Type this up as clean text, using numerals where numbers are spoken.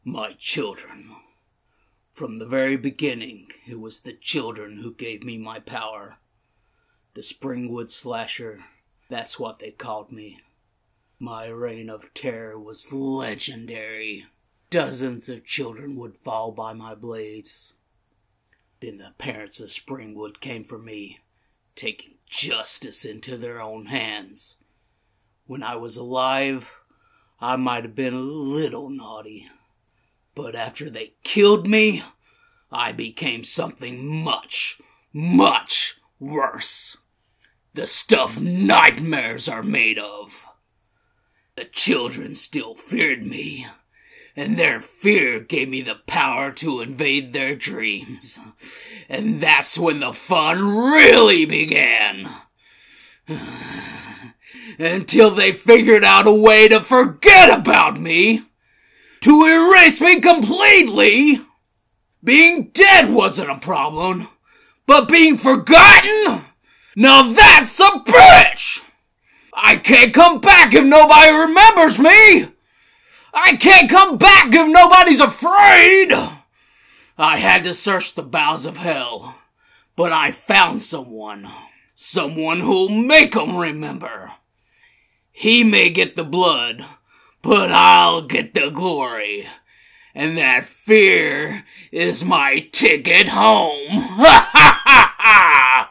My children. From the very beginning, it was the children who gave me my power. The Springwood Slasher, that's what they called me. My reign of terror was legendary. Dozens of children would fall by my blades. Then the parents of Springwood came for me, taking justice into their own hands. When I was alive, I might have been a little naughty. But after they killed me, I became something much, much worse. The stuff nightmares are made of. The children still feared me, and their fear gave me the power to invade their dreams. And that's when the fun really began. Until they figured out a way to forget about me. To erase me completely! Being dead wasn't a problem, but being forgotten? Now that's a bitch! I can't come back if nobody remembers me! I can't come back if nobody's afraid! I had to search the bowels of hell, but I found someone. Someone who'll make 'em remember. He may get the blood, but I'll get the glory. And that fear is my ticket home. Ha ha ha ha!